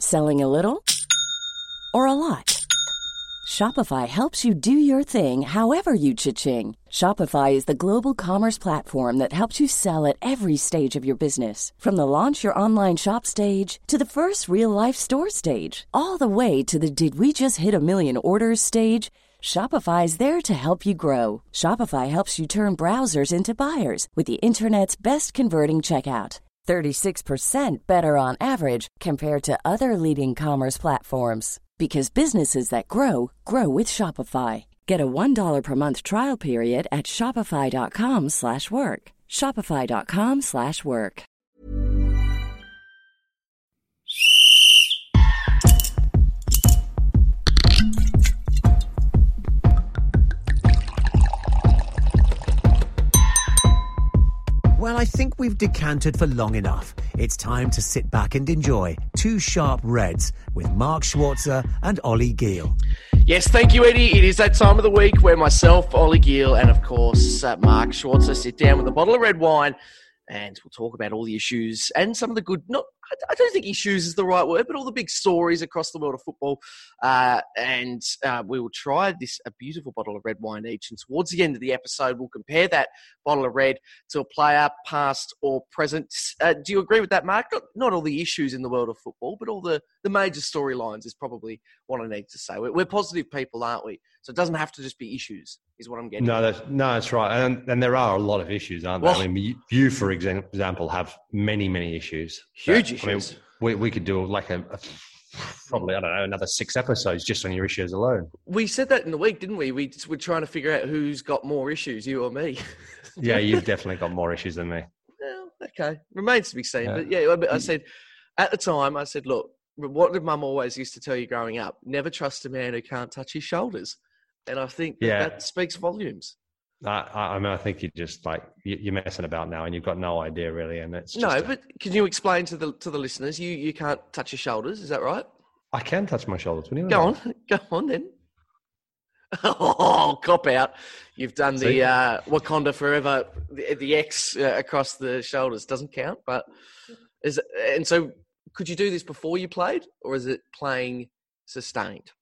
Selling a little or a lot? Shopify helps you do your thing however you cha-ching. Shopify is the global commerce platform that helps you sell at every stage of your business. From the launch your online shop stage to the first real-life store stage, all the way to the did we just hit a million orders stage. Shopify is there to help you grow. Shopify helps you turn browsers into buyers with the internet's best converting checkout. 36% better on average compared to other leading commerce platforms. Because businesses that grow, grow with Shopify. Get a $1 per month trial period at shopify.com/work. Shopify.com/work. Well, I think we've decanted for long enough. It's time to sit back and enjoy Two Sharp Reds with Mark Schwarzer and Ollie Giel. Yes, thank you, Eddie. It is that time of the week where myself, Ollie Giel, and of course Mark Schwarzer sit down with a bottle of red wine and we'll talk about all the issues and some of the good, I don't think issues is the right word, but all the big stories across the world of football. And we will try a beautiful bottle of red wine each. And towards the end of the episode, we'll compare that bottle of red to a player, past or present. Do you agree with that, Mark? Not all the issues in the world of football, but all the major storylines is probably what I need to say. We're positive people, aren't we? So it doesn't have to just be issues, is what I'm getting at. No, that's right. And there are a lot of issues, aren't there? I mean, you, for example, have many issues. Huge issues. I mean, we could do like probably, I don't know, another 6 episodes just on your issues alone. We said that in the week, didn't we? We're trying to figure out who's got more issues, you or me. Yeah, you've definitely got more issues than me. Well, okay. Remains to be seen. Yeah. But I said, at the time, look, what did Mum always used to tell you growing up? Never trust a man who can't touch his shoulders. And I think that speaks volumes. I mean, I think you're just you're messing about now, and you've got no idea really. And it's but can you explain to the listeners? You can't touch your shoulders, is that right? I can touch my shoulders. What do you go on then. Oh, cop out! You've done the Wakanda Forever, the X across the shoulders. Doesn't count, but and so could you do this before you played, or is it playing sustained?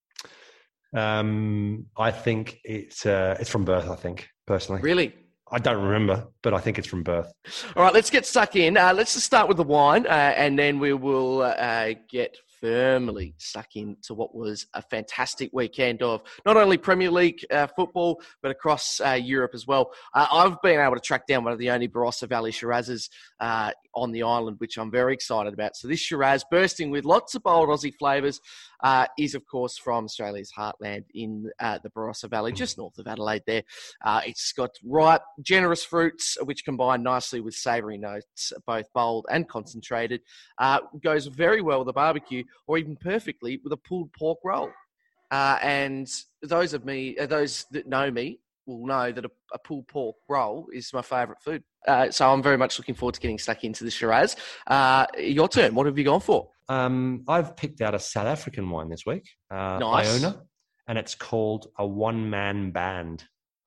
I think it's from birth, I think, personally. Really? I don't remember, but I think it's from birth. All right, let's get stuck in. Let's just start with the wine, and then we will get firmly stuck into what was a fantastic weekend of not only Premier League football, but across Europe as well. I've been able to track down one of the only Barossa Valley Shirazes on the island, which I'm very excited about. So this Shiraz, bursting with lots of bold Aussie flavours, is, of course, from Australia's heartland in the Barossa Valley, just north of Adelaide there. It's got ripe, generous fruits, which combine nicely with savoury notes, both bold and concentrated. Goes very well with a barbecue, or even perfectly with a pulled pork roll. And those that know me will know that a pulled pork roll is my favourite food. So I'm very much looking forward to getting stuck into the Shiraz. Your turn. What have you gone for? I've picked out a South African wine this week, nice. Iona, and it's called a One-Man Band,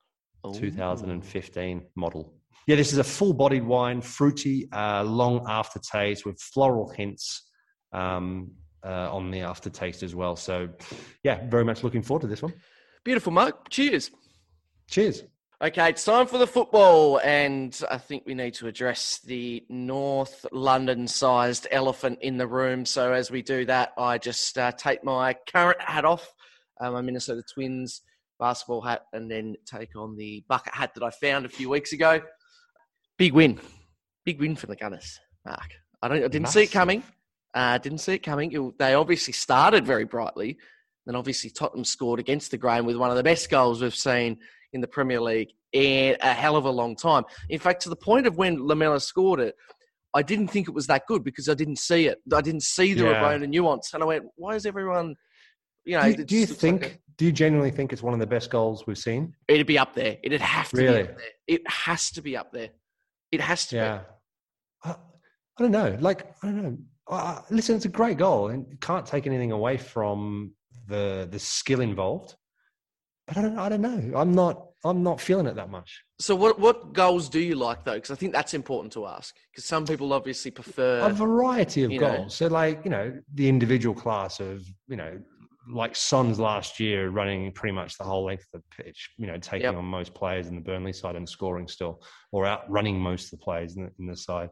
2015 model. Yeah, this is a full-bodied wine, fruity, long aftertaste with floral hints on the aftertaste as well. So, yeah, very much looking forward to this one. Beautiful, Mark. Cheers. Cheers. Okay, it's time for the football, and I think we need to address the North London-sized elephant in the room. So as we do that, I just take my current hat off, my Minnesota Twins basketball hat, and then take on the bucket hat that I found a few weeks ago. Big win for the Gunners, Mark. I didn't see it coming. They obviously started very brightly. Then obviously Tottenham scored against the grain with one of the best goals we've seen in the Premier League in a hell of a long time. In fact, to the point of when Lamela scored it, I didn't think it was that good because I didn't see it. I didn't see the Rabona nuance. And I went, why is everyone, Do you genuinely think it's one of the best goals we've seen? It'd be up there. It'd have to be really? Up there. It has to be up there. It has to be. I don't know. I don't know. Listen, it's a great goal and you can't take anything away from the skill involved. But I don't know. I'm not feeling it that much. So what goals do you like, though? Because I think that's important to ask. Because some people obviously prefer... A variety of you goals. know. So, like, the individual class of, like Son's last year running pretty much the whole length of the pitch, taking on most players in the Burnley side and scoring still, or outrunning most of the players in the side.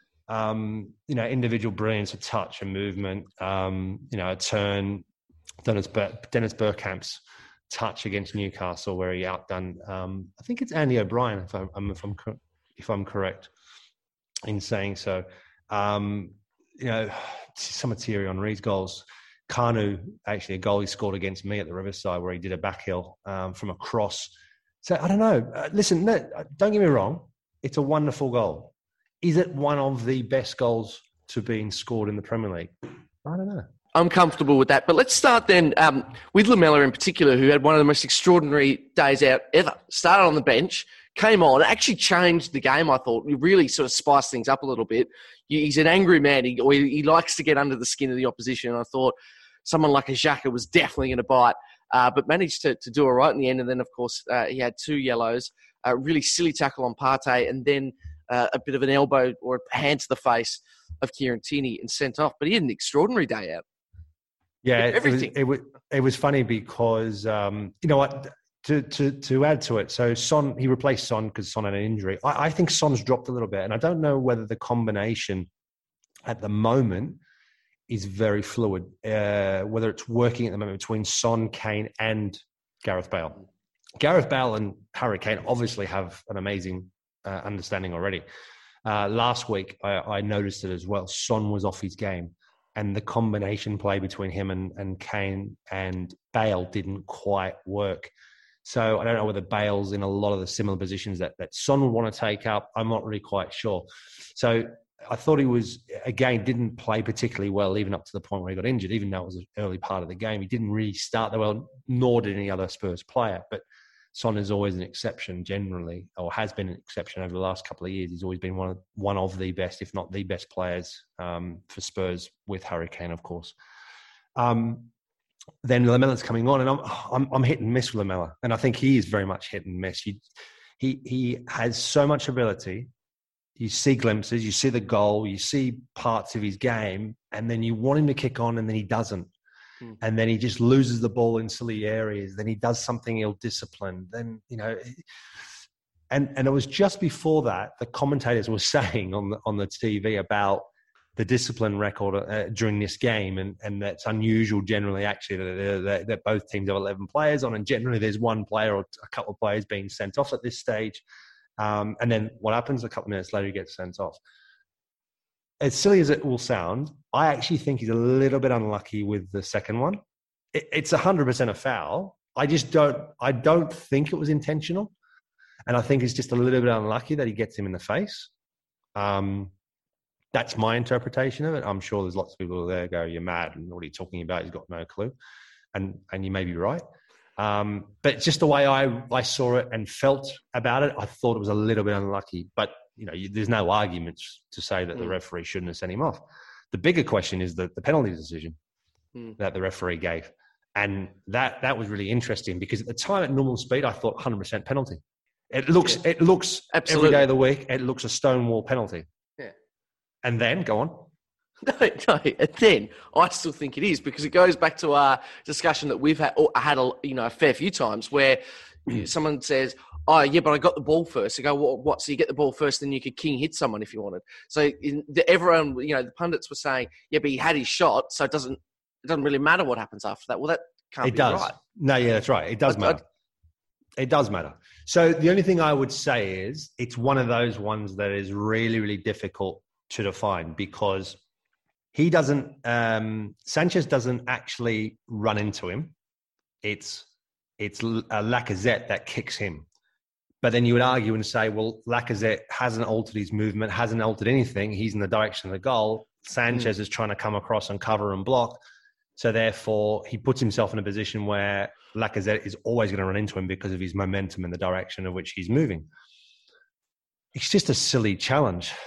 Individual brilliance of touch and movement, a turn, Dennis Bergkamp's touch against Newcastle where he outdone, I think it's Andy O'Brien, if I'm correct in saying so. Some of Thierry Henry's goals. Kanu, actually, a goal he scored against me at the Riverside where he did a backheel from a cross. So, I don't know. Listen, no, don't get me wrong. It's a wonderful goal. Is it one of the best goals to being scored in the Premier League? I don't know. I'm comfortable with that. But let's start then with Lamela in particular, who had one of the most extraordinary days out ever. Started on the bench, came on, actually changed the game, I thought. He really sort of spiced things up a little bit. He's an angry man. He likes to get under the skin of the opposition. I thought someone like a Xhaka was definitely going to bite, but managed to do all right in the end. And then, of course, he had 2 yellows, a really silly tackle on Partey, and then a bit of an elbow or a hand to the face of Kieran Tierney and sent off. But he had an extraordinary day out. Yeah, everything. It was funny because you know what, to add to it. So Son, he replaced Son because Son had an injury. I think Son's dropped a little bit, and I don't know whether the combination at the moment is very fluid. Whether it's working at the moment between Son, Kane, and Gareth Bale. Gareth Bale and Harry Kane obviously have an amazing understanding already. Last week, I noticed it as well. Son was off his game. And the combination play between him and Kane and Bale didn't quite work. So I don't know whether Bale's in a lot of the similar positions that Son would want to take up. I'm not really quite sure. So I thought he was, again, didn't play particularly well even up to the point where he got injured, even though it was an early part of the game. He didn't really start that well, nor did any other Spurs player. But Son is always an exception generally, or has been an exception over the last couple of years. He's always been one of the best, if not the best players for Spurs, with Harry Kane, of course. Then Lamela's coming on, and I'm hit and miss with Lamela, and I think he is very much hit and miss. He has so much ability. You see glimpses, you see the goal, you see parts of his game, and then you want him to kick on, and then he doesn't. And then he just loses the ball in silly areas. Then he does something ill-disciplined. Then, and it was just before that, the commentators were saying on the TV about the discipline record during this game. And that's unusual generally, actually, that both teams have 11 players on. And generally there's one player or a couple of players being sent off at this stage. And then what happens? A couple of minutes later, he gets sent off. As silly as it will sound, I actually think he's a little bit unlucky with the second one. It's 100% a foul. I don't think it was intentional. And I think it's just a little bit unlucky that he gets him in the face. That's my interpretation of it. I'm sure there's lots of people there go, "You're mad, and what are you talking about? He's got no clue." And you may be right. But just the way I saw it and felt about it, I thought it was a little bit unlucky. But there's no arguments to say that the referee shouldn't have sent him off. The bigger question is the penalty decision that the referee gave. And that was really interesting because at the time at normal speed, I thought 100% penalty. It looks Absolutely. every day of the week, it looks a stonewall penalty. Yeah. And then, go on. No. And then I still think it is because it goes back to our discussion that we've had a fair few times where someone says, "Oh, yeah, but I got the ball first." I go, "What? So you get the ball first, then you could king hit someone if you wanted." So everyone, the pundits were saying, "Yeah, but he had his shot, so it doesn't really matter what happens after that." Well, that can't be right. No, yeah, that's right. It does matter. It does matter. So the only thing I would say is it's one of those ones that is really, really difficult to define because he doesn't. Sanchez doesn't actually run into him. It's Lacazette that kicks him. But then you would argue and say, well, Lacazette hasn't altered his movement, hasn't altered anything. He's in the direction of the goal. Sanchez is trying to come across and cover and block. So therefore, he puts himself in a position where Lacazette is always going to run into him because of his momentum in the direction of which he's moving. It's just a silly challenge.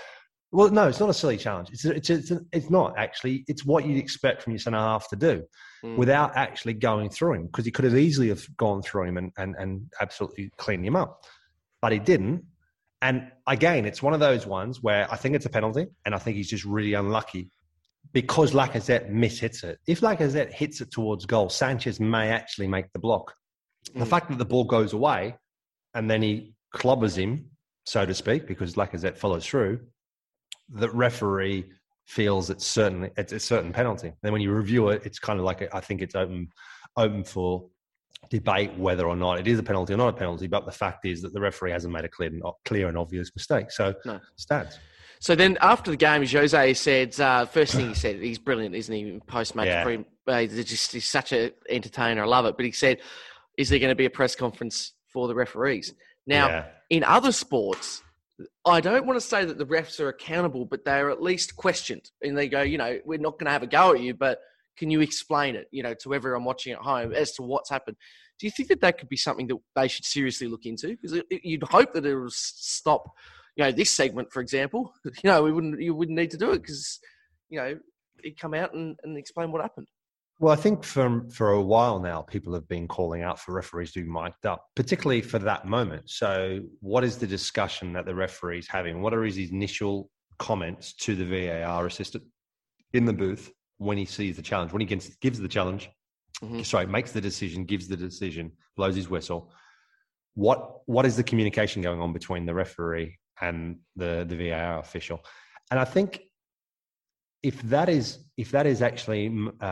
Well, no, it's not a silly challenge. It's not actually. It's what you'd expect from your centre half to do without actually going through him, because he could have easily have gone through him and absolutely cleaned him up. But he didn't. And again, it's one of those ones where I think it's a penalty and I think he's just really unlucky because Lacazette mishits it. If Lacazette hits it towards goal, Sanchez may actually make the block. The fact that the ball goes away and then he clobbers him, so to speak, because Lacazette follows through, the referee feels it's a certain penalty. Then when you review it, it's kind of like I think it's open for debate whether or not it is a penalty or not a penalty. But the fact is that the referee hasn't made a clear and obvious mistake. So stands. So then after the game, Jose said, first thing he said, he's brilliant, isn't he? Post-match, he's such an entertainer. I love it. But he said, is there going to be a press conference for the referees? Now, in other sports, I don't want to say that the refs are accountable, but they're at least questioned. And they go, we're not going to have a go at you, but can you explain it, to everyone watching at home as to what's happened? Do you think that could be something that they should seriously look into? Because you'd hope that it will stop, this segment, for example. You wouldn't need to do it because, he'd come out and explain what happened. Well, I think for a while now, people have been calling out for referees to be mic'd up, particularly for that moment. So what is the discussion that the referee's having? What are his initial comments to the VAR assistant in the booth when he sees the challenge, when he gives the challenge, makes the decision, gives the decision, blows his whistle? What is the communication going on between the referee and the VAR official? And I think if that is actually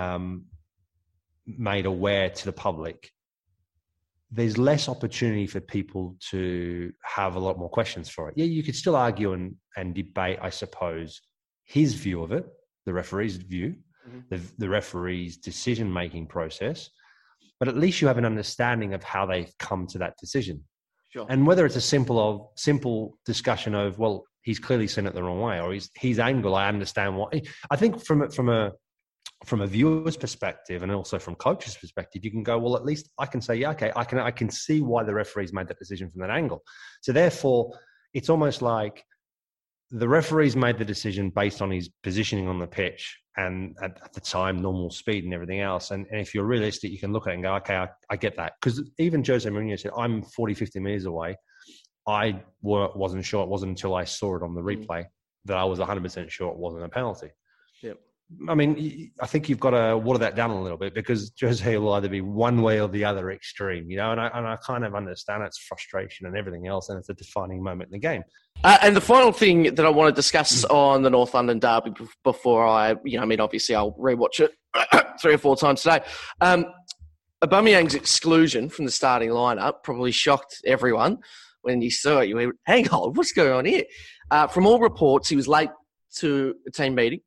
made aware to the public, there's less opportunity for people to have a lot more questions for it. Yeah, you could still argue and debate, I suppose, his view of it, the referee's view, the referee's decision-making process, but at least you have an understanding of how they've come to that decision. Sure. And whether it's a simple discussion of, well, he's clearly seen it the wrong way, or his angle, I understand what. I think from a viewer's perspective and also from coach's perspective, you can go, well, at least I can say, yeah, okay, I can see why the referee's made that decision from that angle. So therefore, it's almost like the referee's made the decision based on his positioning on the pitch and at the time, normal speed and everything else. And if you're realistic, you can look at it and go, okay, I get that. Because even Jose Mourinho said, I'm 40, 50 meters away. I wasn't sure. It wasn't until I saw it on the replay that I was 100% sure it wasn't a penalty. Yep. I mean, I think you've got to water that down a little bit because Jose will either be one way or the other extreme, and I kind of understand its frustration and everything else, and it's a defining moment in the game. And the final thing that I want to discuss on the North London derby before obviously I'll rewatch it 3 or 4 times today. Aubameyang's exclusion from the starting lineup probably shocked everyone. When you saw it, you went, hang on, what's going on here? From all reports, he was late to a team meeting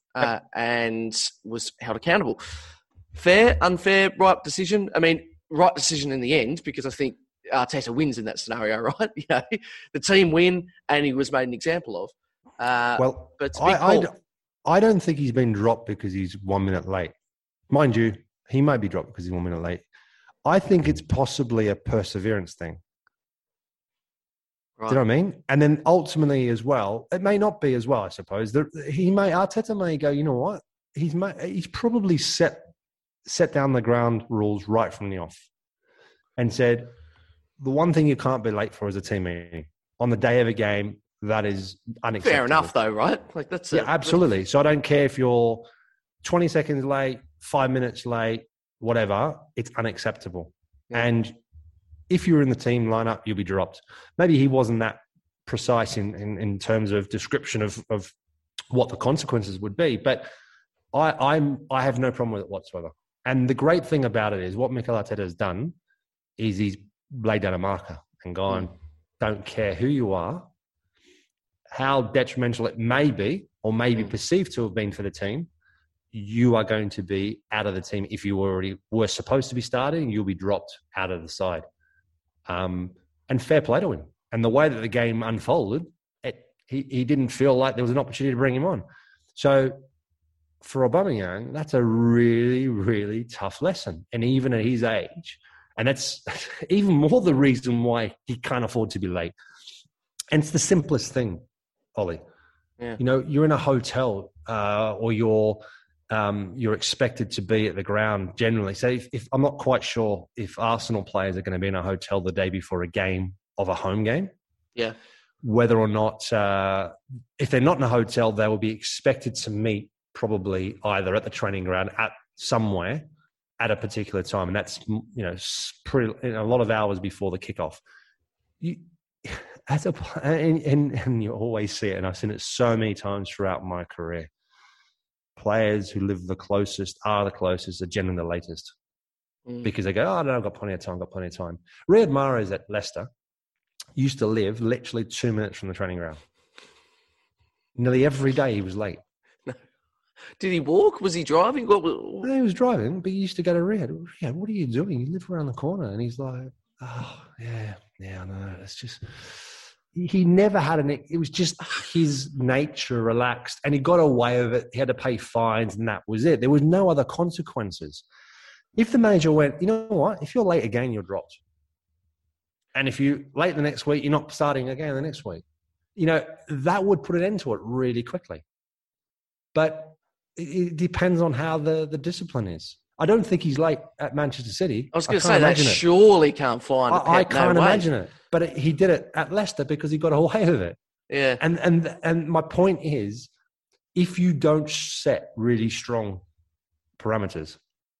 and was held accountable. Fair, unfair, right decision? I mean, right decision in the end because I think Arteta wins in that scenario, right? The team win and he was made an example of. But I don't think he's been dropped because he's 1 minute late. Mind you, he might be dropped because he's 1 minute late. I think it's possibly a perseverance thing. Right. Do you know what I mean? And then ultimately as well, it may not be as well, I suppose. Arteta may go, you know what? He's probably set down the ground rules right from the off and said, the one thing you can't be late for is a team meeting. On the day of a game, that is unacceptable. Fair enough though, right? Like absolutely. So I don't care if you're 20 seconds late, 5 minutes late, whatever, it's unacceptable. Yeah. And if you're in the team lineup, you'll be dropped. Maybe he wasn't that precise in terms of description of what the consequences would be, but I have no problem with it whatsoever. And the great thing about it is what Mikel Arteta has done is he's laid down a marker and gone, don't care who you are, how detrimental it may be or may be perceived to have been for the team, you are going to be out of the team. If you already were supposed to be starting, you'll be dropped out of the side. And fair play to him. And the way that the game unfolded, he didn't feel like there was an opportunity to bring him on. So for Aubameyang, that's a really, really tough lesson. And even at his age, and that's even more the reason why he can't afford to be late. And it's the simplest thing, Ollie. Yeah. You know, you're in a hotel or you're expected to be at the ground generally. So if I'm not quite sure if Arsenal players are going to be in a hotel the day before a game of a home game. Yeah. Whether or not, if they're not in a hotel, they will be expected to meet probably either at the training ground at somewhere at a particular time. And that's, you know, a lot of hours before the kickoff. And you always see it, and I've seen it so many times throughout my career. Players who live the closest are generally the latest because they go, oh, no, I've got plenty of time. Riyad Mahrez at Leicester used to live literally 2 minutes from the training ground. Nearly every day he was late. Did he walk? Was he driving? No, he was driving, but he used to go to Riyadh. Yeah, what are you doing? You live around the corner. And he's like, oh, yeah, I know. It's just... He never had it was just his nature relaxed, and he got away with it. He had to pay fines, and that was it. There was no other consequences. If the manager went, you know what? If you're late again, you're dropped. And if you're late the next week, you're not starting again the next week. You know, that would put an end to it really quickly. But it depends on how the discipline is. I don't think he's late at Manchester City. I was going to say, that surely can't find I can't imagine it. But he did it at Leicester because he got away with it. Yeah. And my point is, if you don't set really strong parameters,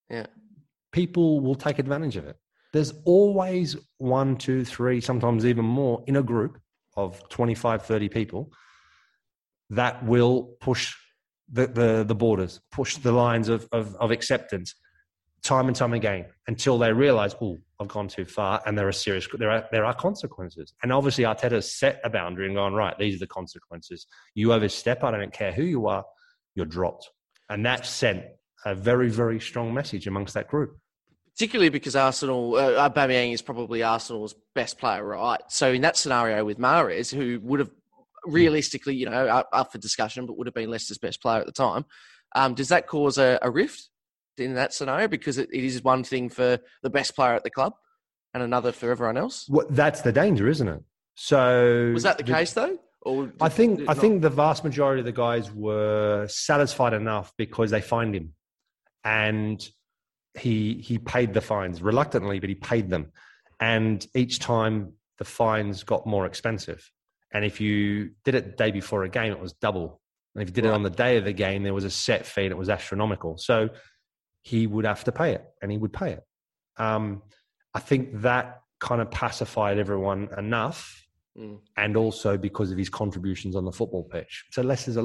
people will take advantage of it. There's always 1, 2, 3, sometimes even more in a group of 25, 30 people that will push the borders, push the lines of acceptance time and time again until they realize, oh, I've gone too far, and there are consequences. And obviously Arteta set a boundary and gone, right, these are the consequences. You overstep, I don't care who you are, you're dropped. And that sent a very, very strong message amongst that group. Particularly because Aubameyang is probably Arsenal's best player, right? So in that scenario with Mahrez, who would have realistically, you know, up for discussion, but would have been Leicester's best player at the time, does that cause a rift in that scenario? Because it is one thing for the best player at the club and another for everyone else? Well, that's the danger, isn't it? So was that the case though? Or I think the vast majority of the guys were satisfied enough because they fined him, and he paid the fines reluctantly, but he paid them, and each time the fines got more expensive. And if you did it the day before a game, it was double. And if you did it on the day of the game, there was a set fee and it was astronomical. So he would have to pay it, and he would pay it. I think that kind of pacified everyone enough, and also because of his contributions on the football pitch. So Leicester's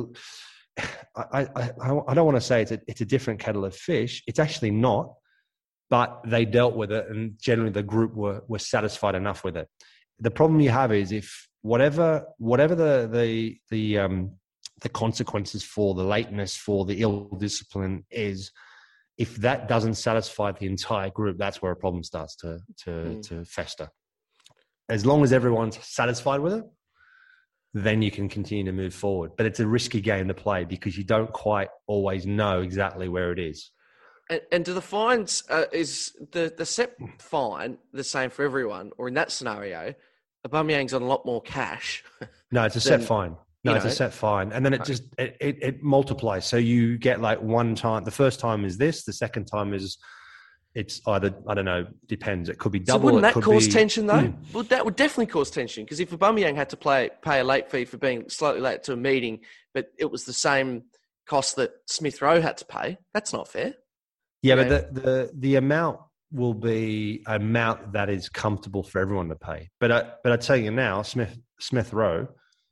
I don't want to say it's a different kettle of fish. It's actually not, but they dealt with it, and generally the group were satisfied enough with it. The problem you have is if whatever the consequences for the lateness, for the ill discipline is, if that doesn't satisfy the entire group, that's where a problem starts to fester. As long as everyone's satisfied with it, then you can continue to move forward. But it's a risky game to play because you don't quite always know exactly where it is. And do the fines, is the set fine the same for everyone? Or in that scenario, Aubameyang's on a lot more cash. No, it's a set fine. No, it's a set fine. And then it multiplies. So you get like one time. The first time is this. The second time is it's either, I don't know, depends. It could be double. So wouldn't that cause tension though? Well, that would definitely cause tension, because if Aubameyang had to pay a late fee for being slightly late to a meeting, but it was the same cost that Smith Rowe had to pay, that's not fair. Yeah, but the amount will be an amount that is comfortable for everyone to pay. But I tell you now, Smith Rowe,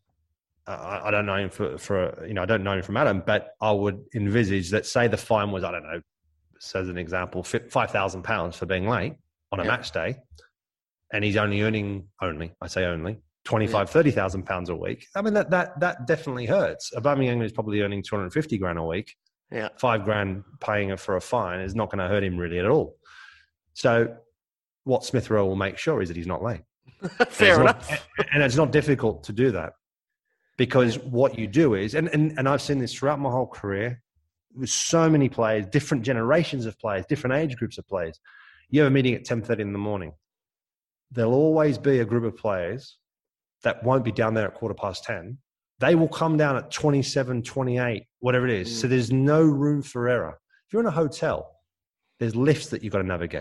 I don't know him I don't know him from Adam, but I would envisage that, say the fine was, I don't know, so as an example, £5,000 for being late on a match day, and he's only earning £30,000 a week. I mean, that definitely hurts. Aubameyang is probably earning 250 grand a week. Yeah, $5,000 paying for a fine is not going to hurt him really at all. So, what Smith Rowe will make sure is that he's not late. Fair enough. And it's not difficult to do that, because what you do is, and I've seen this throughout my whole career, with so many players, different generations of players, different age groups of players. You have a meeting at 10:30 in the morning. There'll always be a group of players that won't be down there at 10:15, they will come down at 27, 28, whatever it is. So there's no room for error. If you're in a hotel, there's lifts that you've got to navigate.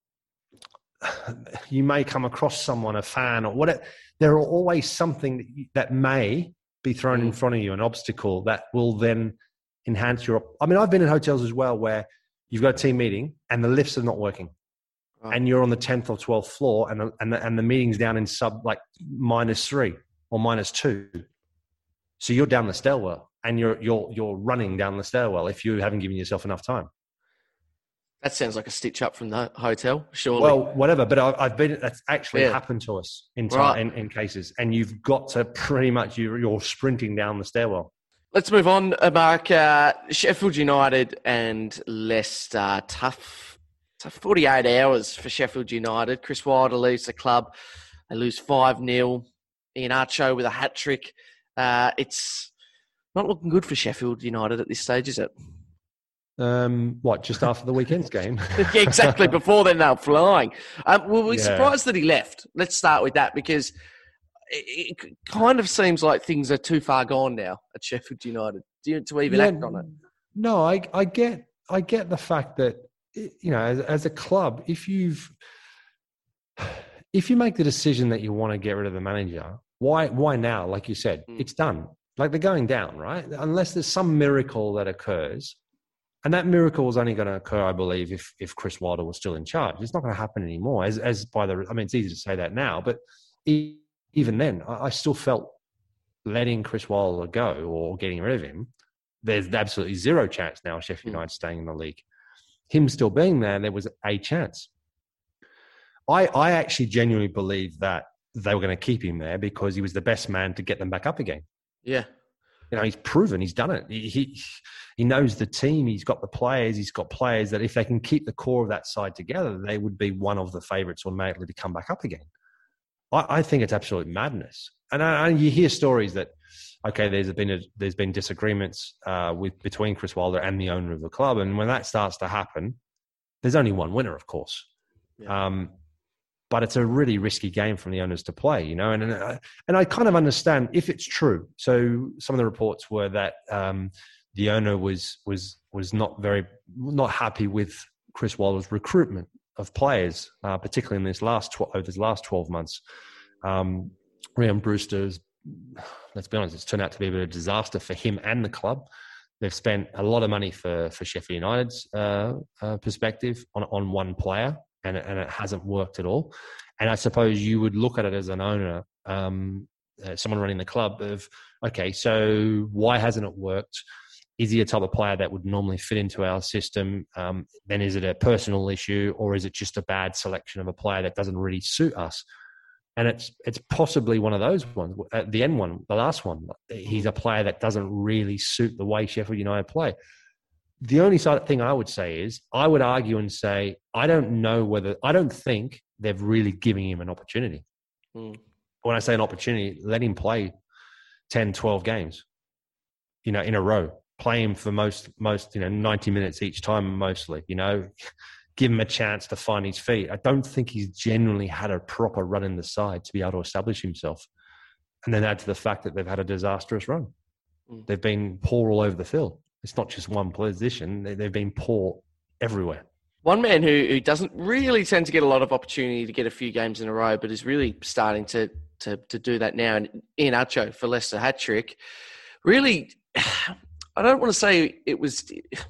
You may come across someone, a fan or whatever. There are always something that may be thrown in front of you, an obstacle that will then enhance your... I mean, I've been in hotels as well where you've got a team meeting and the lifts are not working. Right. And you're on the 10th or 12th floor and the meeting's down in -3 or -2. So you're down the stairwell and you're running down the stairwell if you haven't given yourself enough time. That sounds like a stitch up from the hotel, surely. Well, whatever, but I've been. That's actually happened to us in cases, and you've got to pretty much you're sprinting down the stairwell. Let's move on, Mark. Sheffield United and Leicester. Tough 48 hours for Sheffield United. Chris Wilder leaves the club. They lose 5-0. Iheanacho with a hat trick. It's not looking good for Sheffield United at this stage, is it? Just after the weekend's game? Yeah, exactly. Before then, they were flying. Were we surprised that he left? Let's start with that because it kind of seems like things are too far gone now at Sheffield United to even act on it. No, I get the fact that, you know, as a club, if you make the decision that you want to get rid of the manager, why now? Like you said, it's done. Like they're going down, right? Unless there's some miracle that occurs. And that miracle was only going to occur, I believe, if Chris Wilder was still in charge. It's not going to happen anymore. It's easy to say that now, but even then, I still felt letting Chris Wilder go or getting rid of him, there's absolutely zero chance now of Sheffield United staying in the league. Him still being there was a chance. I actually genuinely believe that they were going to keep him there because he was the best man to get them back up again. Yeah. You know, he's proven, he's done it. He knows the team, he's got the players, he's got players that if they can keep the core of that side together, they would be one of the favourites automatically to come back up again. I think it's absolute madness. And you hear stories that, okay, there's been disagreements between Chris Wilder and the owner of the club. And when that starts to happen, there's only one winner, of course. Yeah. But it's a really risky game from the owners to play, you know. And I kind of understand if it's true. So some of the reports were that the owner was not happy with Chris Wilder's recruitment of players, particularly in this last 12 months. Rhian Brewster's, let's be honest, it's turned out to be a bit of a disaster for him and the club. They've spent a lot of money for Sheffield United's perspective on one player. And it hasn't worked at all. And I suppose you would look at it as an owner, someone running the club of, okay, so why hasn't it worked? Is he a type of player that would normally fit into our system? Then is it a personal issue or is it just a bad selection of a player that doesn't really suit us? And it's possibly one of those ones. The end one, the last one, he's a player that doesn't really suit the way Sheffield United play. The only thing I would say is I would argue and say, I don't think they've really given him an opportunity. When I say an opportunity, let him play 10, 12 games, you know, in a row. Play him for most, 90 minutes each time, mostly, you know, give him a chance to find his feet. I don't think he's genuinely had a proper run in the side to be able to establish himself. And then add to the fact that they've had a disastrous run. They've been poor all over the field. It's not just one position. They've been poor everywhere. One man who doesn't really tend to get a lot of opportunity to get a few games in a row, but is really starting to do that now, and Iheanacho for Leicester hat-trick. Really, I don't want to say it was...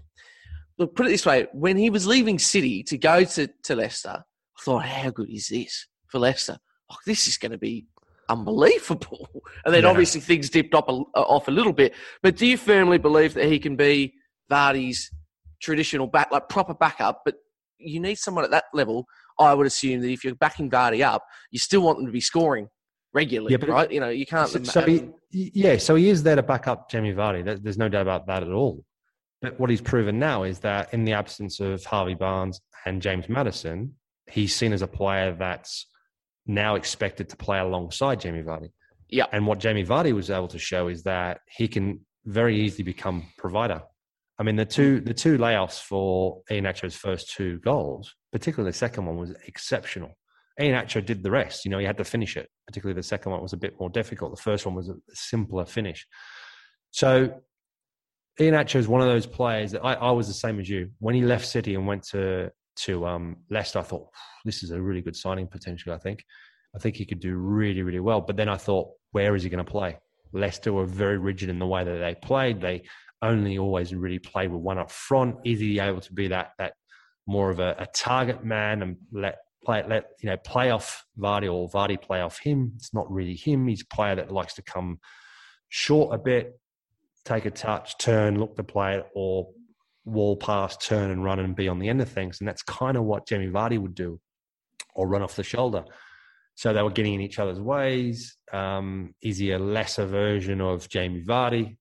Look, put it this way. When he was leaving City to go to Leicester, I thought, how good is this for Leicester? Oh, this is going to be unbelievable. And then obviously things dipped off a little bit. But do you firmly believe that he can be Vardy's traditional proper backup? But you need someone at that level. I would assume that if you're backing Vardy up, you still want them to be scoring regularly, right? You know, you can't. So he is there to back up Jamie Vardy. There's no doubt about that at all. But what he's proven now is that in the absence of Harvey Barnes and James Maddison, he's seen as a player that's now expected to play alongside Jamie Vardy. Yeah. And what Jamie Vardy was able to show is that he can very easily become provider. I mean, the two layoffs for Iheanacho's first two goals, particularly the second one, was exceptional. Iheanacho did the rest. He had to finish it. Particularly the second one was a bit more difficult. The first one was a simpler finish. So Iheanacho is one of those players that I was the same as you. When he left City and went to Leicester, I thought, this is a really good signing potential, I think he could do really, really well. But then I thought, where is he going to play? Leicester were very rigid in the way that they played. They only always really played with one up front. Is he able to be that more of a target man and play off Vardy, or Vardy play off him? It's not really him. He's a player that likes to come short a bit, take a touch, turn, look to play it, or wall pass, turn and run and be on the end of things. And that's kind of what Jamie Vardy would do, or run off the shoulder. So they were getting in each other's ways. Is he a lesser version of Jamie Vardy?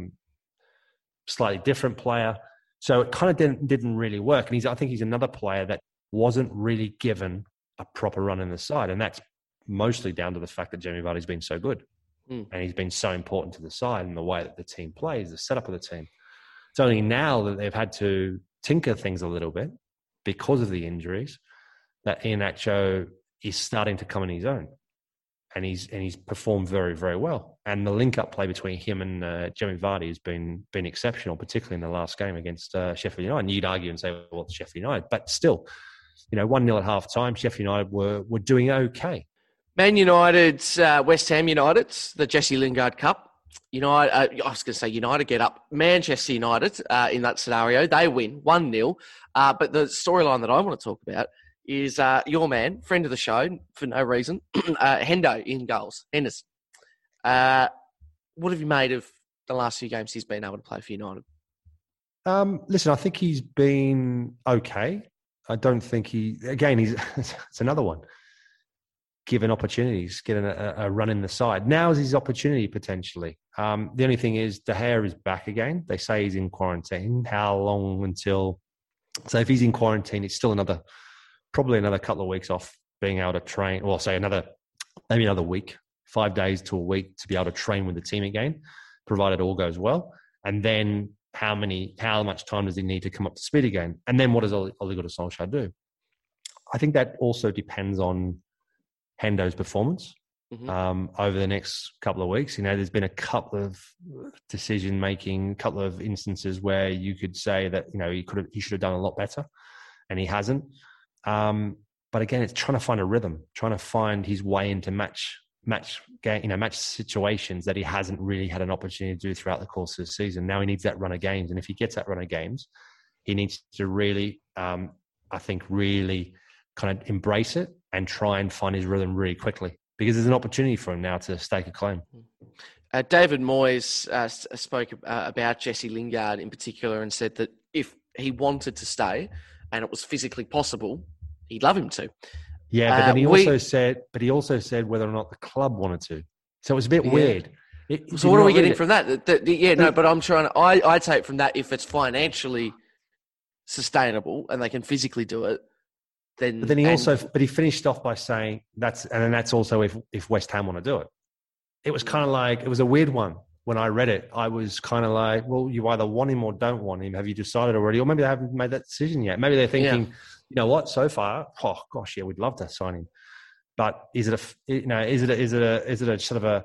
Slightly different player. So it kind of didn't really work. And I think he's another player that wasn't really given a proper run in the side. And that's mostly down to the fact that Jamie Vardy's been so good. And he's been so important to the side and the way that the team plays, the setup of the team. It's only now that they've had to tinker things a little bit because of the injuries that Iheanacho is starting to come in his own, and he's performed very, very well. And the link-up play between him and Jamie Vardy has been exceptional, particularly in the last game against Sheffield United. And you'd argue and say, well, it's Sheffield United, but still, 1-0 at half-time. Sheffield United were doing okay. Man United, West Ham United, the Jesse Lingard Cup. I was going to say United get up. Manchester United, in that scenario, they win 1-0. But the storyline that I want to talk about is your man, friend of the show, for no reason, Hendo in goals. Henderson. What have you made of the last few games he's been able to play for United? Listen, I think he's been okay. I don't think it's another one. Given opportunities, getting a run in the side. Now is his opportunity, potentially. The only thing is, De Gea is back again. They say he's in quarantine. How long until... So if he's in quarantine, it's still probably another couple of weeks off being able to train, or say maybe another week, 5 days to a week to be able to train with the team again, provided all goes well. And then how much time does he need to come up to speed again? And then what does Ole Gunnar Solskjaer do? I think that also depends on Hendo's performance over the next couple of weeks. There's been a couple of decision-making, couple of instances where you could say that, he should have done a lot better, and he hasn't. But again, it's trying to find a rhythm, trying to find his way into match situations that he hasn't really had an opportunity to do throughout the course of the season. Now he needs that run of games. And if he gets that run of games, he needs to really, really kind of embrace it and try and find his rhythm really quickly, because there's an opportunity for him now to stake a claim. David Moyes spoke about Jesse Lingard in particular and said that if he wanted to stay and it was physically possible, he'd love him to. Yeah, but then he also said whether or not the club wanted to. So it was a bit weird. So what are we getting from that? But I'm trying to... I take from that, if it's financially sustainable and they can physically do it, then... But then he finished off by saying that's also if West Ham want to do it. It was kind of like, it was a weird one. When I read it, I was kind of like, well, you either want him or don't want him. Have you decided already? Or maybe they haven't made that decision yet. Maybe they're thinking, you know what, so far, oh gosh, yeah, we'd love to sign him. But is it a sort of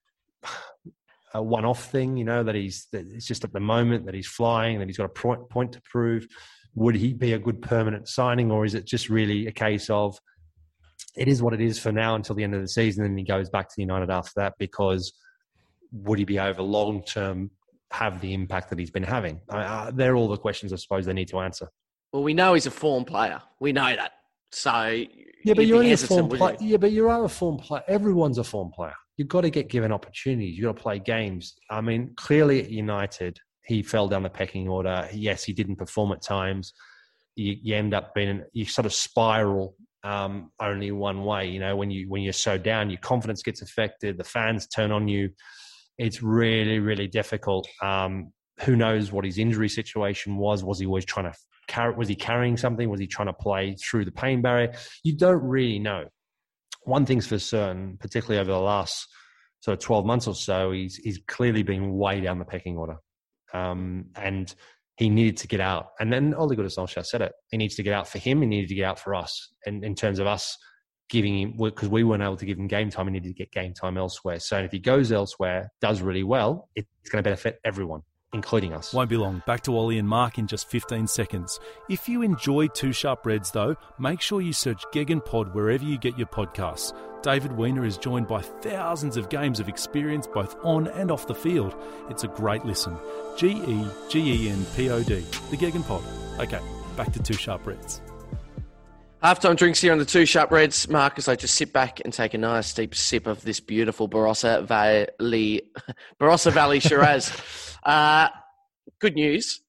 a one-off thing, that it's just at the moment that he's flying, that he's got a point to prove? Would he be a good permanent signing, or is it just really a case of it is what it is for now until the end of the season, and he goes back to United after that? Because would he be over long term have the impact that he's been having? They're all the questions I suppose they need to answer. Well, we know he's a form player. We know that. So yeah, but you're only a form player. Yeah, but you are a form player. Everyone's a form player. You've got to get given opportunities. You've got to play games. I mean, clearly at United, he fell down the pecking order. Yes, he didn't perform at times. You end up you sort of spiral only one way. When you're so down, your confidence gets affected. The fans turn on you. It's really, really difficult. Who knows what his injury situation was? Was he always trying to was he carrying something? Was he trying to play through the pain barrier? You don't really know. One thing's for certain, particularly over the last sort of 12 months or so, he's clearly been way down the pecking order. And he needed to get out. And then Ole Gunnar Solskjaer said it. He needs to get out for him. He needed to get out for us. And in terms of us giving him, because we weren't able to give him game time, he needed to get game time elsewhere. So if he goes elsewhere, does really well, it's going to benefit everyone, including us. Won't be long. Back to Ollie and Mark in just 15 seconds. If you enjoy Two Sharp Reds, though, make sure you search Gegan Pod wherever you get your podcasts. David Weiner is joined by thousands of games of experience both on and off the field. It's a great listen. GEGENPOD, the Gegan Pod. Okay, back to Two Sharp Reds. Halftime drinks here on the Two Sharp Reds. Marcus, I just sit back and take a nice deep sip of this beautiful Barossa Valley Shiraz. Good news.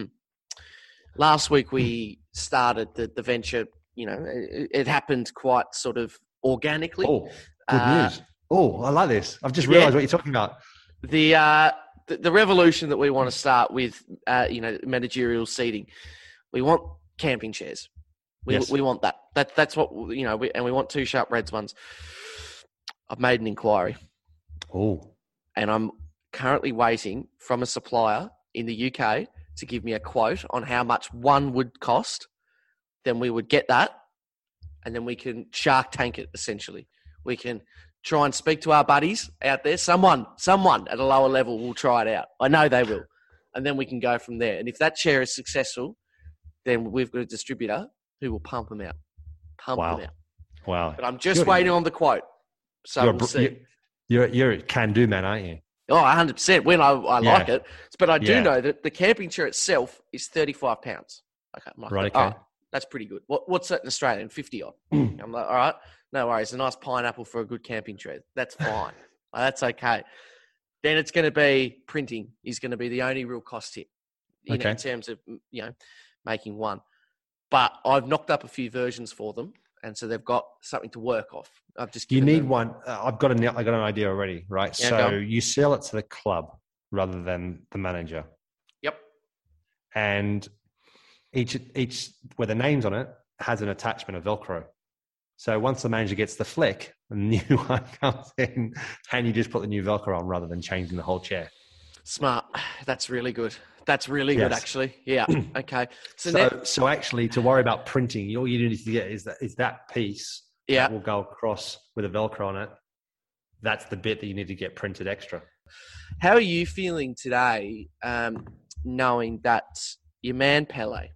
Last week we started the venture. It happened quite sort of organically. Oh, good news. Oh, I like this. I've just realised what you're talking about. The revolution that we want to start with, managerial seating. We want camping chairs. We want that. That's what and we want Two Sharp Reds ones. I've made an inquiry. Oh, and I'm currently waiting from a supplier in the UK to give me a quote on how much one would cost. Then we would get that, and then we can Shark Tank it. Essentially, we can try and speak to our buddies out there. Someone at a lower level will try it out. I know they will, and then we can go from there. And if that chair is successful, then we've got a distributor who will pump them out. Wow. But I'm just waiting on the quote. So we'll see. You're a can-do man, aren't you? Oh, 100%. When I like it. But I do know that the camping chair itself is £35. Okay. I'm like, right, okay. Oh, that's pretty good. What's that in Australian? 50 odd. I'm like, all right, no worries. A nice pineapple for a good camping chair. That's fine. That's okay. Then it's going to be printing is going to be the only real cost hit in terms of, making one. But I've knocked up a few versions for them, and so they've got something to work off. I've just you need one. I've got an idea already, right? Yeah, so you sell it to the club rather than the manager. Yep. And each where the name's on it has an attachment of Velcro. So once the manager gets the flick, a new one comes in, and you just put the new Velcro on rather than changing the whole chair. Smart. That's really good. That's really good, actually. Yeah. Okay. So actually, to worry about printing, all you need to get is that piece that will go across with a Velcro on it. That's the bit that you need to get printed extra. How are you feeling today, knowing that your man Pele,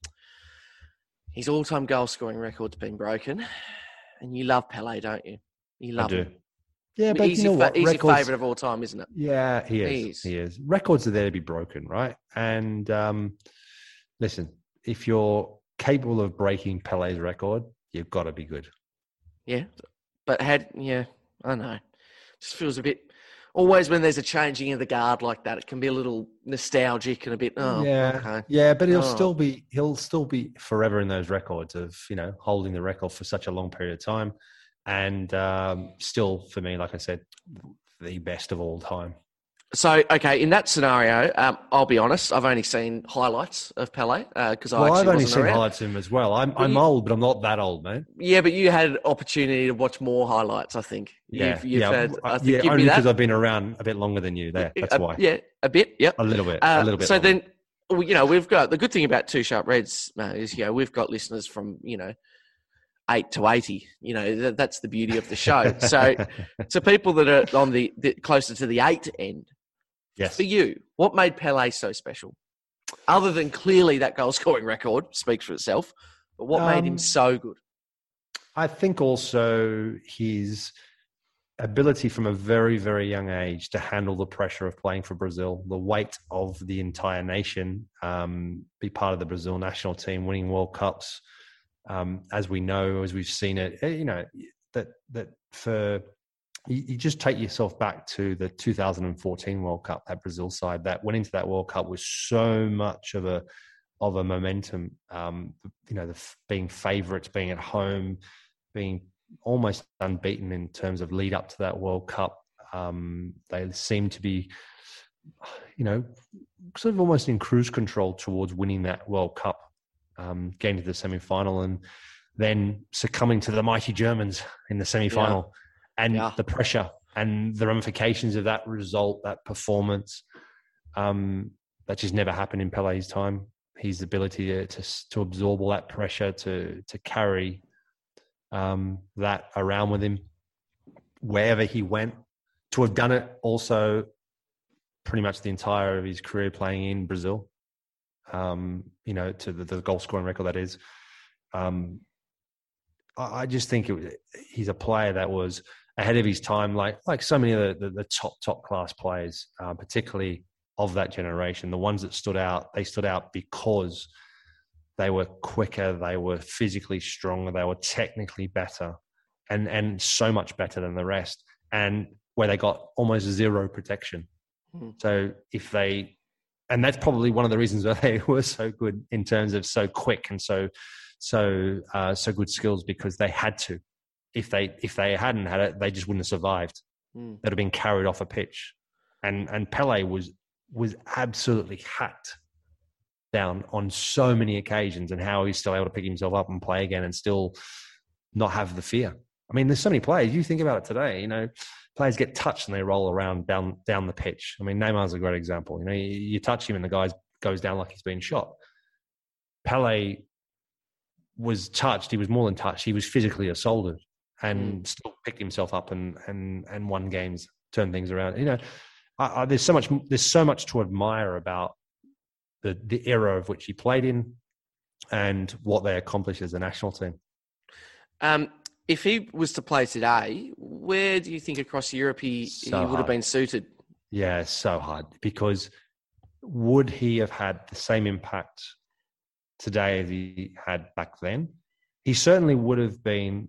his all-time goal-scoring record's been broken, and you love Pele, don't you? You love him. Yeah, but you know what? He's your favourite of all time, isn't it? Yeah, he is. Records are there to be broken, right? And listen, if you're capable of breaking Pele's record, you've got to be good. Yeah, but I don't know. It just feels a bit. Always when there's a changing of the guard like that, it can be a little nostalgic and a bit. Oh, yeah, okay. Yeah, but he'll still be forever in those records of holding the record for such a long period of time. And still, for me, like I said, the best of all time. So, okay, in that scenario, I'll be honest, I've only seen highlights of Pele because I've only seen highlights of him as well. I'm old, but I'm not that old, man. Yeah, but you had an opportunity to watch more highlights, I think. Only because I've been around a bit longer than you. That's why. Yeah, a bit. Yep, a little bit. So longer. Then, we've got the good thing about Two Sharp Reds is we've got listeners from 8 to 80, that's the beauty of the show. So to people that are on the closer to the 8 end, yes. For you, what made Pele so special? Other than clearly that goal scoring record speaks for itself, but what made him so good? I think also his ability from a very, very young age to handle the pressure of playing for Brazil, the weight of the entire nation, be part of the Brazil national team, winning World Cups. As we know, as we've seen it, that for you just take yourself back to the 2014 World Cup, that Brazil side that went into that World Cup with so much of a momentum. Being favourites, being at home, being almost unbeaten in terms of lead up to that World Cup. They seem to be, sort of almost in cruise control towards winning that World Cup. Getting to the semi-final and then succumbing to the mighty Germans in the semi-final and the pressure and the ramifications of that result, that performance, that just never happened in Pele's time. His ability to absorb all that pressure, to carry that around with him wherever he went. To have done it also pretty much the entire of his career playing in Brazil, to the goal scoring record that is. I just think he's a player that was ahead of his time, like so many of the top class players, particularly of that generation. The ones that stood out, they stood out because they were quicker, they were physically stronger, they were technically better, and so much better than the rest, and where they got almost zero protection. So and that's probably one of the reasons why they were so good in terms of so quick and so good skills, because they had to. If they hadn't had it, they just wouldn't have survived. They'd have been carried off a pitch. And Pele was absolutely hacked down on so many occasions, and how he's still able to pick himself up and play again and still not have the fear. I mean, there's so many players. You think about it today, players get touched and they roll around down the pitch. I mean, Neymar's a great example. You touch him and the guy goes down like he's been shot. Pele was touched. He was more than touched. He was physically assaulted and still picked himself up and won games, turned things around. There's so much to admire about the era of which he played in and what they accomplished as a national team. If he was to play today, where do you think across Europe he would have been suited? Yeah, it's so hard, because would he have had the same impact today as he had back then? He certainly would have been.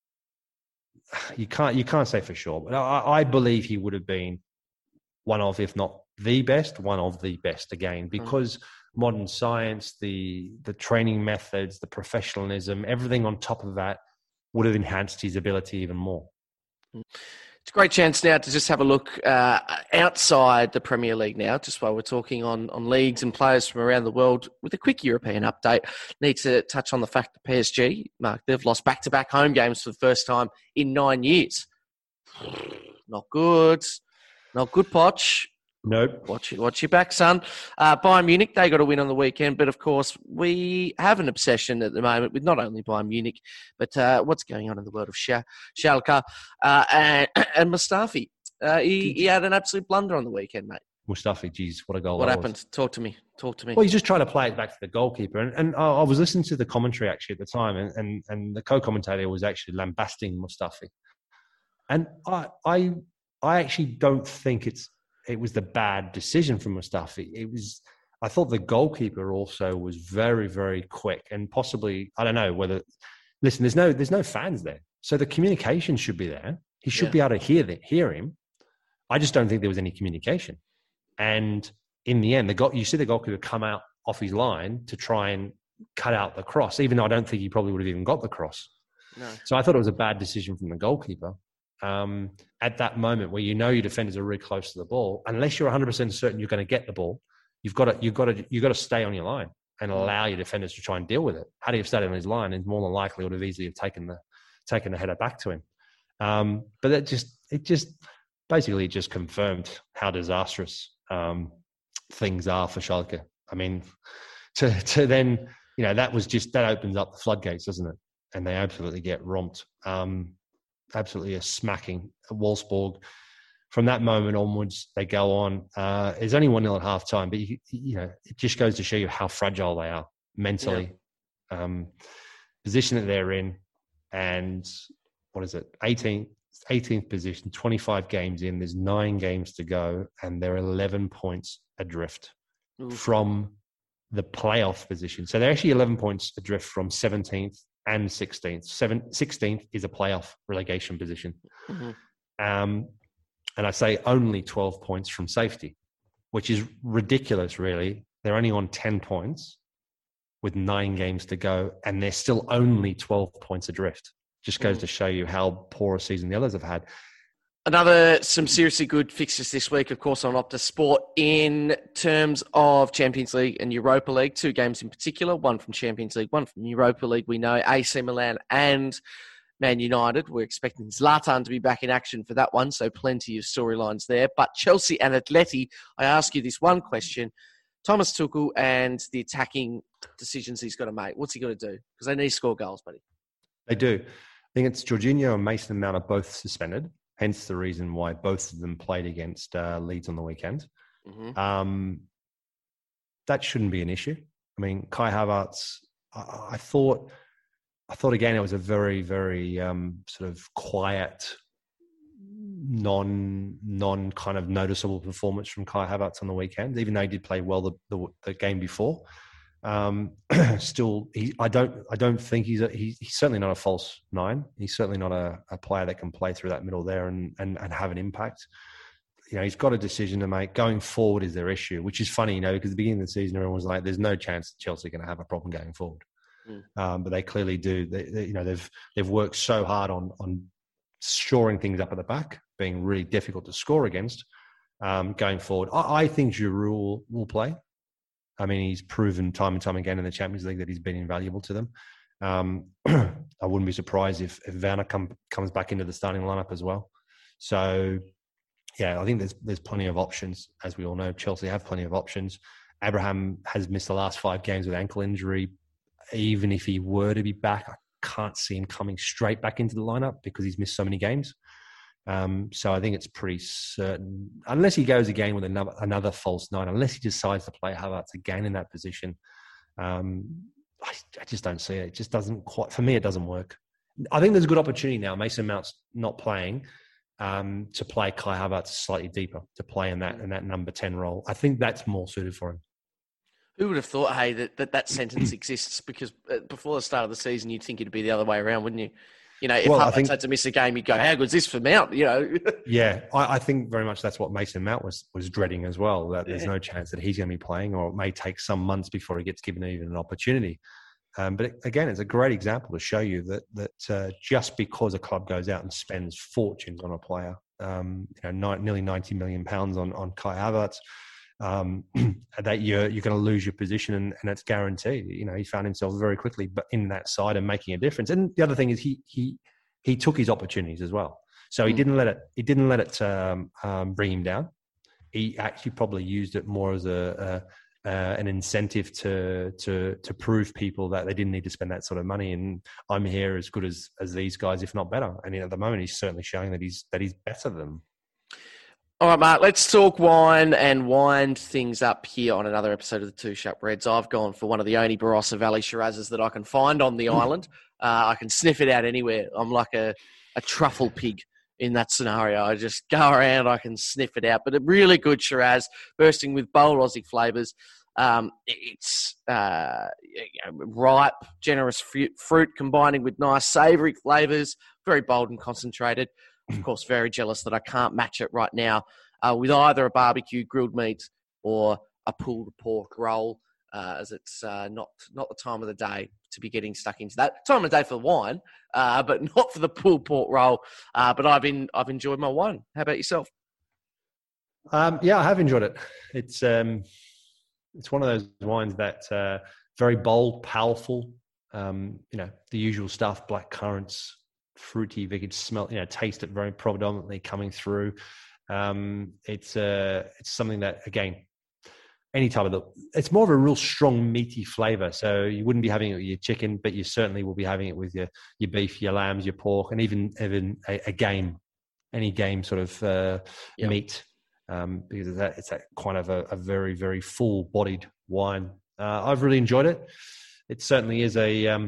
You can't say for sure, but I believe he would have been one of, if not the best, one of the best again, because modern science, the training methods, the professionalism, everything on top of that would have enhanced his ability even more. It's a great chance now to just have a look outside the Premier League now, just while we're talking on leagues and players from around the world, with a quick European update. Need to touch on the fact that PSG, Mark, they've lost back-to-back home games for the first time in 9 years. Not good. Not good, Poch. Nope. Watch your back, son. Bayern Munich, they got a win on the weekend. But, of course, we have an obsession at the moment with not only Bayern Munich, but what's going on in the world of Schalke and Mustafi. He had an absolute blunder on the weekend, mate. Mustafi, geez, what a goal. What happened? Talk to me. Well, he's just trying to play it back to the goalkeeper. And I was listening to the commentary, actually, at the time, and the co-commentator was actually lambasting Mustafi. And I actually don't think it was the bad decision from Mustafi. I thought the goalkeeper also was very, very quick, and possibly, I don't know whether, listen, there's no fans there. So the communication should be there. He should be able to hear him. I just don't think there was any communication. And in the end, you see the goalkeeper come out off his line to try and cut out the cross, even though I don't think he probably would have even got the cross. No. So I thought it was a bad decision from the goalkeeper. At that moment where your defenders are really close to the ball, unless you're 100% certain you're going to get the ball, you've got to stay on your line and allow your defenders to try and deal with it. Had he have stayed on his line, and more than likely would have easily have taken the header back to him. But it just basically confirmed how disastrous things are for Schalke. I mean, to then that opens up the floodgates, doesn't it? And they absolutely get romped. Absolutely a smacking at Wolfsburg. From that moment onwards, they go on. It's only 1-0 at half time, but it just goes to show you how fragile they are mentally. Yeah. Position that they're in, and what is it? 18th position, 25 games in. There's 9 games to go, and they're 11 points adrift from the playoff position. So they're actually 11 points adrift from 17th and 16th. 16th is a playoff relegation position. Mm-hmm. And I say only 12 points from safety, which is ridiculous, really. They're only on 10 points with 9 games to go, and they're still only 12 points adrift. Just goes to show you how poor a season the others have had. Some seriously good fixtures this week, of course, on Optus Sport in terms of Champions League and Europa League. 2 games in particular, one from Champions League, one from Europa League. We know AC Milan and Man United. We're expecting Zlatan to be back in action for that one, so plenty of storylines there. But Chelsea and Atleti, I ask you this one question. Thomas Tuchel and the attacking decisions he's got to make. What's he got to do? Because they need to score goals, buddy. They do. think it's Jorginho and Mason Mount are both suspended, hence the reason why both of them played against Leeds on the weekend. Mm-hmm. That shouldn't be an issue. I mean, Kai Havertz, I thought again it was a very, very sort of quiet, non kind of noticeable performance from Kai Havertz on the weekend, even though he did play well the game before. Still, I don't think he's certainly not a false nine. He's certainly not a player that can play through that middle there and have an impact. You know, he's got a decision to make. Going forward is their issue, which is funny, you know, because at the beginning of the season, everyone was like, there's no chance Chelsea are going to have a problem going forward. But they clearly do. You know, they've worked so hard on shoring things up at the back, being really difficult to score against. Going forward, I think Giroud will play. I mean, he's proven time and time again in the Champions League that he's been invaluable to them. I wouldn't be surprised if Werner comes back into the starting lineup as well. So, yeah, I think there's plenty of options. As we all know, Chelsea have plenty of options. Abraham has missed the last 5 games with ankle injury. Even if he were to be back, I can't see him coming straight back into the lineup because he's missed so many games. So I think it's pretty certain, unless he goes again with another false nine, unless he decides to play Havertz again in that position, I just don't see it. It just doesn't quite, for me, it doesn't work. I think there's a good opportunity now. Mason Mount's not playing, to play Kai Havertz slightly deeper, to play in that number 10 role. I think that's more suited for him. Who would have thought, hey, that sentence exists? Because before the start of the season, you'd think it'd be the other way around, wouldn't you? You know, if Havertz had to miss a game, you'd go, how good's this for Mount? You know? Yeah, I think very much that's what Mason Mount was dreading as well, that there's no chance that he's going to be playing, or it may take some months before he gets given even an opportunity. But again, it's a great example to show you that just because a club goes out and spends fortunes on a player, nearly £90 million on Kai Havertz, that you're going to lose your position and it's guaranteed. You know, he found himself very quickly but in that side and making a difference. And the other thing is he took his opportunities as well. So he didn't let it bring him down. He actually probably used it more as an incentive to prove people that they didn't need to spend that sort of money. And I'm here as good as these guys, if not better. And at the moment, he's certainly showing that he's better than them. All right, Mark, let's talk wine and wind things up here on another episode of the Two Sharp Reds. I've gone for one of the only Barossa Valley Shirazes that I can find on the island. I can sniff it out anywhere. I'm like a truffle pig in that scenario. I just go around, I can sniff it out. But a really good Shiraz, bursting with bold Aussie flavours. It's ripe, generous fruit combining with nice savoury flavours, very bold and concentrated. Of course, very jealous that I can't match it right now with either a barbecue grilled meat or a pulled pork roll, as it's not the time of the day to be getting stuck into that. Time of the day for the wine, but not for the pulled pork roll. But I've enjoyed my wine. How about yourself? Yeah, I have enjoyed it. It's one of those wines that very bold, powerful. The usual stuff: black currants, fruity, they could smell, taste it very predominantly coming through. It's something that, again, any type of it's more of a real strong meaty flavor. So you wouldn't be having it with your chicken, but you certainly will be having it with your beef, your lambs, your pork, and even any game sort of meat, because it's that kind of a very, very full-bodied wine. I've really enjoyed it. It certainly is a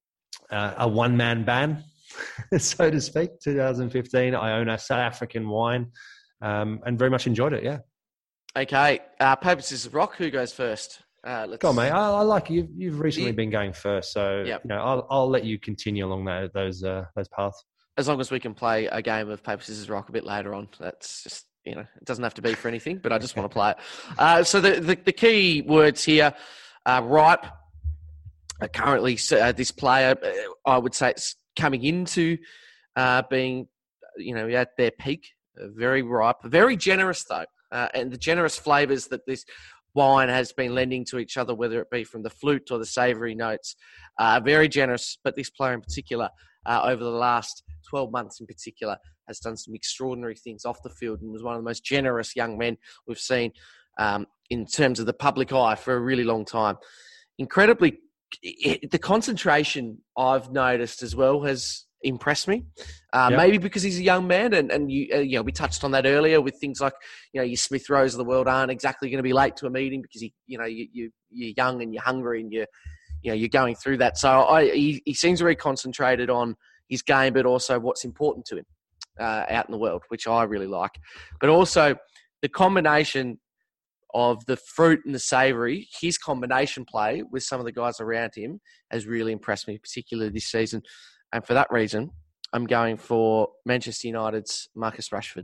one-man band, so to speak. 2015, I own a South African wine, and very much enjoyed it. Yeah. Okay. Paper, scissors, rock. Who goes first? Go on, mate. I like you. You've recently been going first, so yep. I'll let you continue along those paths. As long as we can play a game of paper, scissors, rock a bit later on. That's just, it doesn't have to be for anything, but I just want to play it. So the key words here are ripe. Currently, this player, I would say, it's coming into being, at their peak. Very ripe, very generous though, and the generous flavours that this wine has been lending to each other, whether it be from the flute or the savoury notes, very generous. But this player in particular, over the last 12 months in particular, has done some extraordinary things off the field and was one of the most generous young men we've seen in terms of the public eye for a really long time. Incredibly, the concentration I've noticed as well has impressed me. Maybe because he's a young man, and we touched on that earlier with things like your Smith Rowes of the world aren't exactly going to be late to a meeting because you're young and you're hungry and you're going through that. So he seems very concentrated on his game, but also what's important to him out in the world, which I really like. But also the combination of the fruit and the savoury, his combination play with some of the guys around him has really impressed me, particularly this season. And for that reason, I'm going for Manchester United's Marcus Rashford.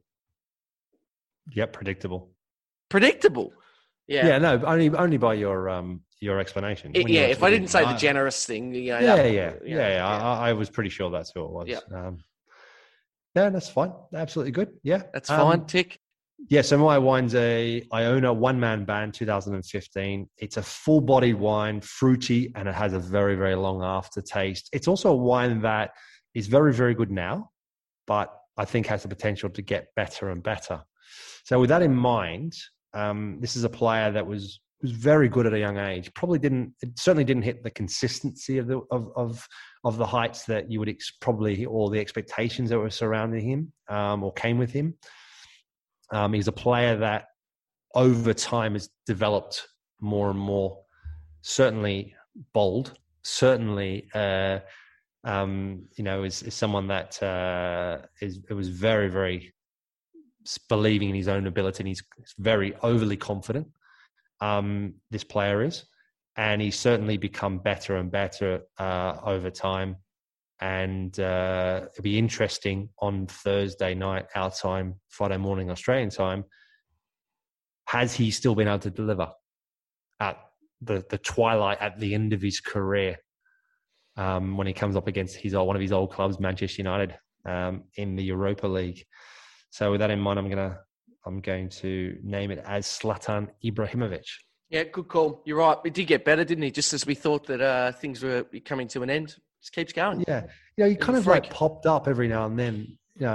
Yep, predictable. Predictable? Yeah. Yeah, no, only by your explanation. If I didn't say the generous thing. I was pretty sure that's who it was. Yeah. Yeah, that's fine. Absolutely good. Yeah. That's fine. Tick. Yeah, so my wine's a Iona one-man band 2015. It's a full-bodied wine, fruity, and it has a very, very long aftertaste. It's also a wine that is very, very good now, but I think has the potential to get better and better. So with that in mind, this is a player that was very good at a young age. Certainly didn't hit the consistency of the heights that you would probably, or the expectations that were surrounding him or came with him. He's a player that over time has developed more and more, certainly bold, certainly, is someone that was very, very believing in his own ability, and he's very overly confident. This player is, and he's certainly become better and better over time. And it'll be interesting on Thursday night, our time, Friday morning, Australian time. Has he still been able to deliver at the twilight at the end of his career when he comes up against one of his old clubs, Manchester United, in the Europa League? So with that in mind, I'm going to name it as Zlatan Ibrahimovic. Yeah, good call. You're right. It did get better, didn't he? Just as we thought that things were coming to an end. Just keeps going. Yeah. He kind of like popped up every now and then,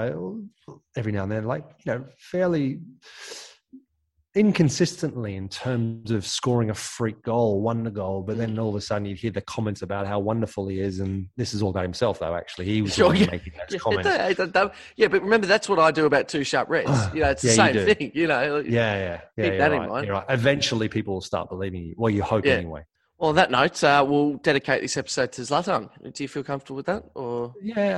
fairly inconsistently in terms of scoring a freak goal, won the goal, but then all of a sudden you'd hear the comments about how wonderful he is, and this is all about himself though, actually. He was making those comments. Yeah, but remember, that's what I do about Two Sharp Reds. It's the same thing, Keep that in mind. You're right. Eventually people will start believing you. Well, you hope anyway. Well, on that note, we'll dedicate this episode to Zlatan. Do you feel comfortable with that? Or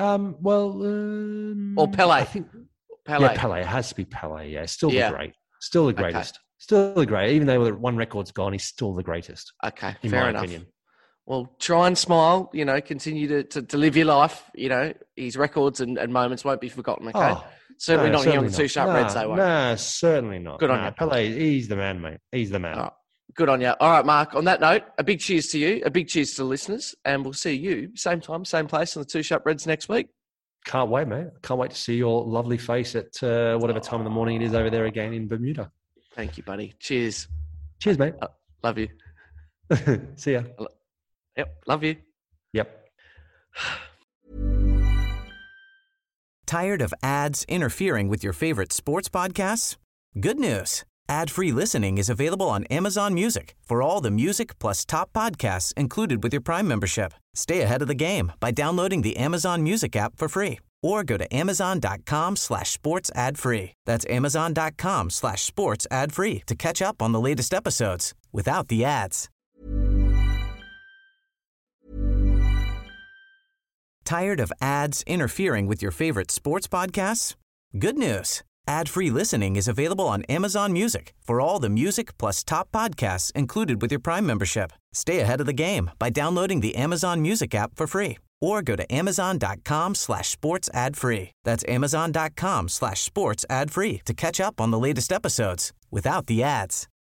or Pele? I think Pele. Yeah, Pele. It has to be Pele. Yeah, still the greatest. Okay. Still the great. Even though one record's gone, he's still the greatest. Okay, in fair my enough. Opinion. Well, try and smile. Continue to live your life. His records and moments won't be forgotten. Okay, certainly not here on the Two Sharp Reds. They won't. No, certainly not. Good on you, Pele. He's the man, mate. He's the man. Oh. Good on you. All right, Mark, on that note, a big cheers to you, a big cheers to the listeners, and we'll see you same time, same place on the Two Sharp Reds next week. Can't wait, mate. Can't wait to see your lovely face at whatever time in the morning it is over there again in Bermuda. Thank you, buddy. Cheers. Cheers, mate. Love you. See ya. Yep, love you. Yep. Tired of ads interfering with your favorite sports podcasts? Good news. Ad-free listening is available on Amazon Music for all the music plus top podcasts included with your Prime membership. Stay ahead of the game by downloading the Amazon Music app for free or go to amazon.com/sports ad free. That's amazon.com/sports ad free to catch up on the latest episodes without the ads. Tired of ads interfering with your favorite sports podcasts? Good news. Ad-free listening is available on Amazon Music for all the music plus top podcasts included with your Prime membership. Stay ahead of the game by downloading the Amazon Music app for free or go to amazon.com/sports ad free. That's amazon.com/sports ad free to catch up on the latest episodes without the ads.